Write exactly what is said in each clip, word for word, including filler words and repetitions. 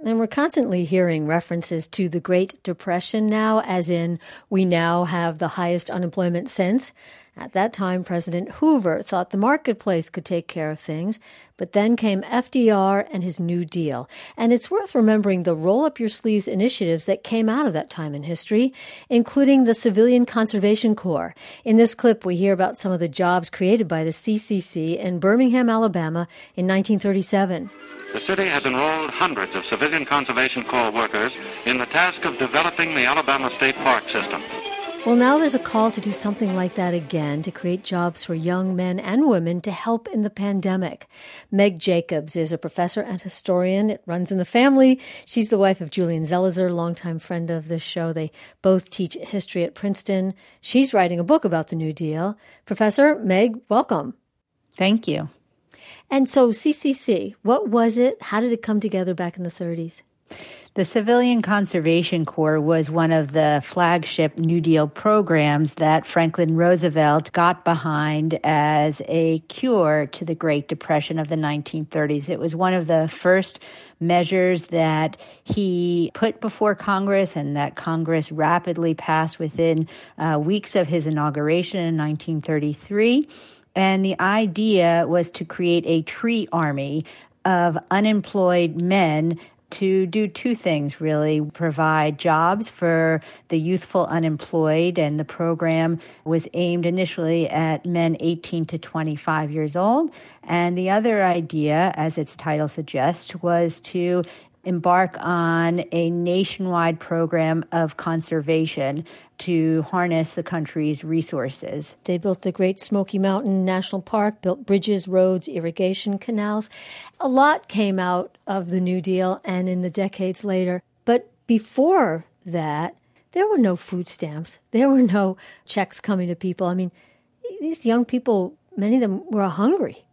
And we're constantly hearing references to the Great Depression now, as in we now have the highest unemployment since. At that time, President Hoover thought the marketplace could take care of things, but then came F D R and his New Deal. And it's worth remembering the roll-up-your-sleeves initiatives that came out of that time in history, including the Civilian Conservation Corps. In this clip, we hear about some of the jobs created by the C C C in Birmingham, Alabama in nineteen thirty-seven. The city has enrolled hundreds of Civilian Conservation Corps workers in the task of developing the Alabama State Park system. Well, now there's a call to do something like that again, to create jobs for young men and women to help in the pandemic. Meg Jacobs is a professor and historian. It runs in the family. She's the wife of Julian Zelizer, longtime friend of this show. They both teach history at Princeton. She's writing a book about the New Deal. Professor Meg, welcome. Thank you. And so C C C, what was it? How did it come together back in the thirties? The Civilian Conservation Corps was one of the flagship New Deal programs that Franklin Roosevelt got behind as a cure to the Great Depression of the nineteen thirties. It was one of the first measures that he put before Congress and that Congress rapidly passed within uh, weeks of his inauguration in nineteen thirty-three. And the idea was to create a tree army of unemployed men to do two things, really. Provide jobs for the youthful unemployed, and the program was aimed initially at men eighteen to twenty-five years old. And the other idea, as its title suggests, was to embark on a nationwide program of conservation to harness the country's resources. They built the Great Smoky Mountain National Park, built bridges, roads, irrigation canals. A lot came out of the New Deal and in the decades later. But before that, there were no food stamps. There were no checks coming to people. I mean, these young people, many of them were hungry.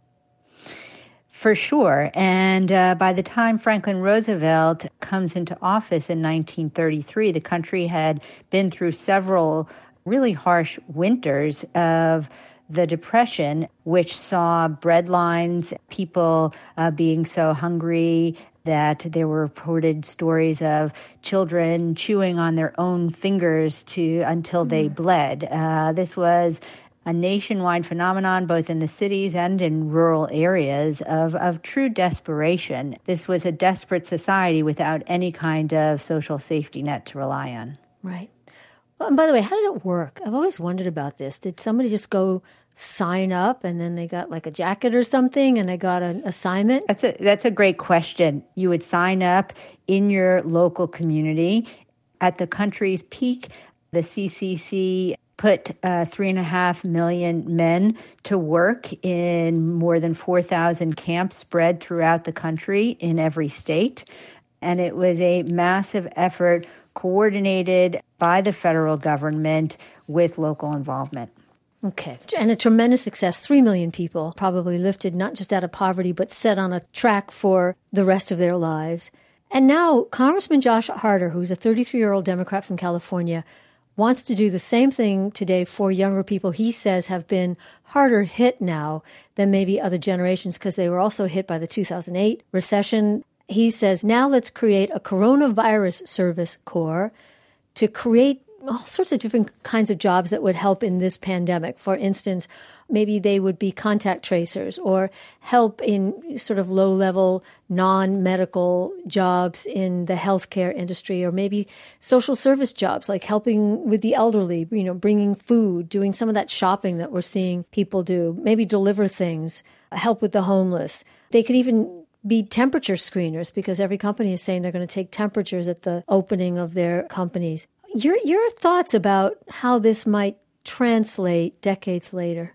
For sure. And uh, by the time Franklin Roosevelt comes into office in nineteen thirty-three, the country had been through several really harsh winters of the Depression, which saw bread lines, people uh, being so hungry that there were reported stories of children chewing on their own fingers to until mm. they bled. Uh, this was a nationwide phenomenon, both in the cities and in rural areas, of, of true desperation. This was a desperate society without any kind of social safety net to rely on. Right. Well, and by the way, how did it work? I've always wondered about this. Did somebody just go sign up and then they got like a jacket or something and they got an assignment? That's a, that's a great question. You would sign up in your local community. At the country's peak, the C C C put uh, three and a half million men to work in more than four thousand camps spread throughout the country in every state. And it was a massive effort coordinated by the federal government with local involvement. Okay. And a tremendous success. Three million people probably lifted not just out of poverty, but set on a track for the rest of their lives. And now Congressman Josh Harder, who's a thirty-three-year-old Democrat from California, wants to do the same thing today for younger people he says have been harder hit now than maybe other generations because they were also hit by the two thousand eight recession. He says, now let's create a coronavirus service corps to create all sorts of different kinds of jobs that would help in this pandemic. For instance, maybe they would be contact tracers or help in sort of low-level, non-medical jobs in the healthcare industry, or maybe social service jobs like helping with the elderly, you know, bringing food, doing some of that shopping that we're seeing people do, maybe deliver things, help with the homeless. They could even be temperature screeners because every company is saying they're going to take temperatures at the opening of their companies. Your your thoughts about how this might translate decades later?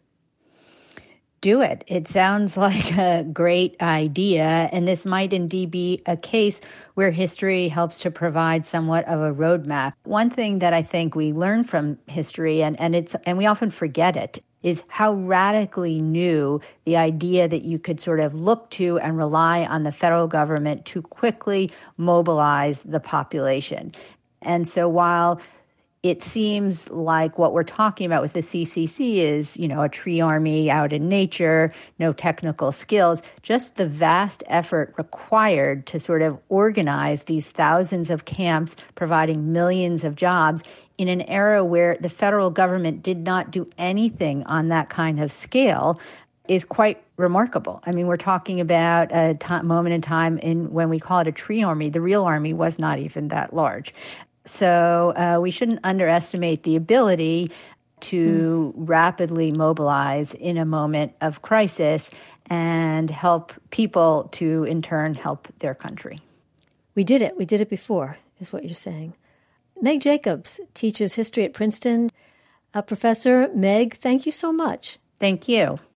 Do it. It sounds like a great idea, and this might indeed be a case where history helps to provide somewhat of a roadmap. One thing that I think we learn from history, and, and it's and we often forget it, is how radically new the idea that you could sort of look to and rely on the federal government to quickly mobilize the population. And so while it seems like what we're talking about with the C C C is, you know, a tree army out in nature, no technical skills, just the vast effort required to sort of organize these thousands of camps, providing millions of jobs in an era where the federal government did not do anything on that kind of scale is quite remarkable. I mean, we're talking about a t- moment in time in when we call it a tree army. The real army was not even that large. So uh, we shouldn't underestimate the ability to mm. rapidly mobilize in a moment of crisis and help people to, in turn, help their country. We did it. We did it before, is what you're saying. Meg Jacobs teaches history at Princeton. Uh, Professor Meg, thank you so much. Thank you.